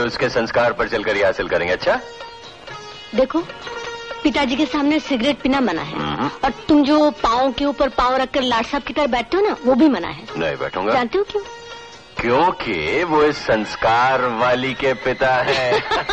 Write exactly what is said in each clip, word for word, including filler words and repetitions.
उसके संस्कार पर चलकर ये हासिल करेंगे। अच्छा देखो, पिताजी के सामने सिगरेट पीना मना है और तुम जो पाँव के ऊपर पाँव रखकर लाट साहब की तरह बैठते हो ना, वो भी मना है। नहीं बैठूंगा। जानते हो क्यों? क्योंकि वो इस संस्कार वाली के पिता है।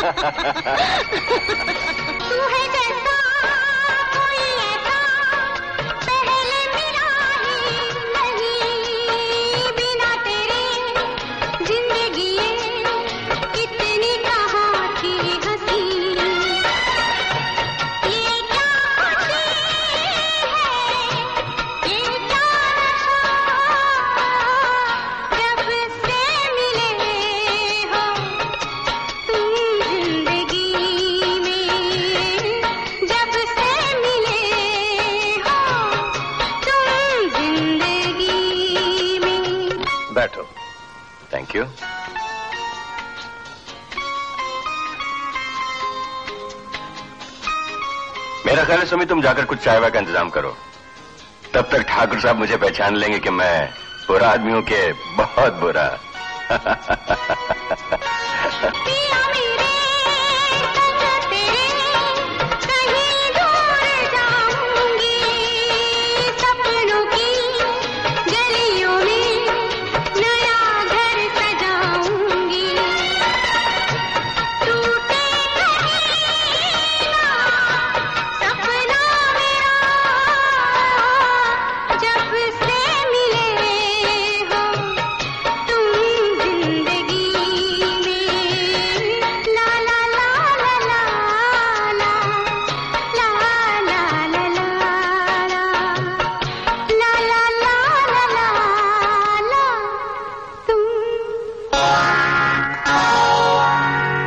बैठो। Thank you. मेरा ख्याल है सुमी, तुम जाकर कुछ चाय वाय का इंतजाम करो। तब तक ठाकुर साहब मुझे पहचान लेंगे कि मैं बुरा आदमी हूं के बहुत बुरा।